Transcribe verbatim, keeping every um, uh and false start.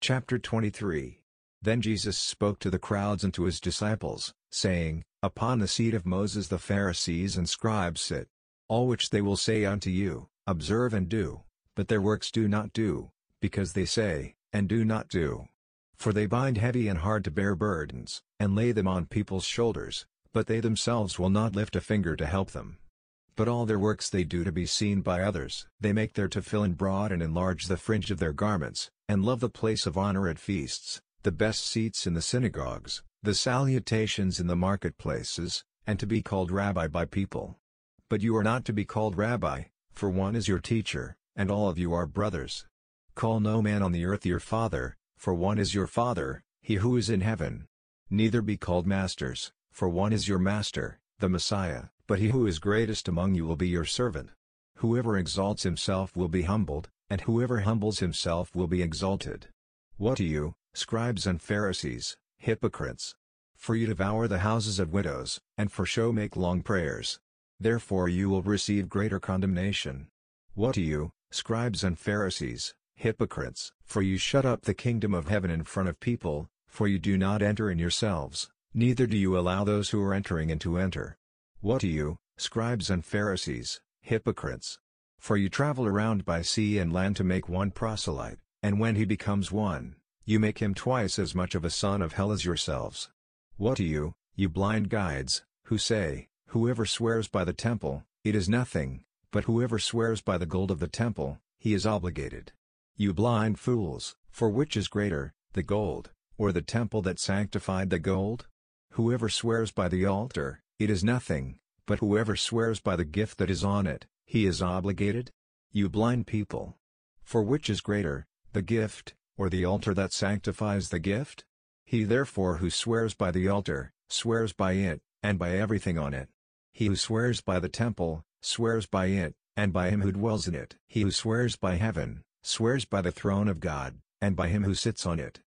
Chapter twenty-three. Then Jesus spoke to the crowds and to his disciples, saying, Upon the seat of Moses the Pharisees and scribes sit. All which they will say unto you, observe and do, but their works do not do, because they say, and do not do. For they bind heavy and hard to bear burdens, and lay them on people's shoulders, but they themselves will not lift a finger to help them. But all their works they do to be seen by others. They make their tefillin in broad and enlarge the fringe of their garments, and love the place of honor at feasts, the best seats in the synagogues, the salutations in the marketplaces, and to be called Rabbi by people. But you are not to be called Rabbi, for one is your teacher, and all of you are brothers. Call no man on the earth your father, for one is your Father, he who is in heaven. Neither be called masters, for one is your Master, the Messiah, but he who is greatest among you will be your servant. Whoever exalts himself will be humbled, and whoever humbles himself will be exalted. Woe to you, scribes and Pharisees, hypocrites! For you devour the houses of widows, and for show make long prayers. Therefore you will receive greater condemnation. Woe to you, scribes and Pharisees, hypocrites! For you shut up the kingdom of heaven in front of people, for you do not enter in yourselves, neither do you allow those who are entering in to enter. Woe to you, scribes and Pharisees, hypocrites! For you travel around by sea and land to make one proselyte, and when he becomes one, you make him twice as much of a son of hell as yourselves. Woe to you, you blind guides, who say, Whoever swears by the temple, it is nothing, but whoever swears by the gold of the temple, he is obligated. You blind fools, for which is greater, the gold, or the temple that sanctified the gold? Whoever swears by the altar, it is nothing, but whoever swears by the gift that is on it, he is obligated? You blind people! For which is greater, the gift, or the altar that sanctifies the gift? He therefore who swears by the altar, swears by it, and by everything on it. He who swears by the temple, swears by it, and by him who dwells in it. He who swears by heaven, swears by the throne of God, and by him who sits on it.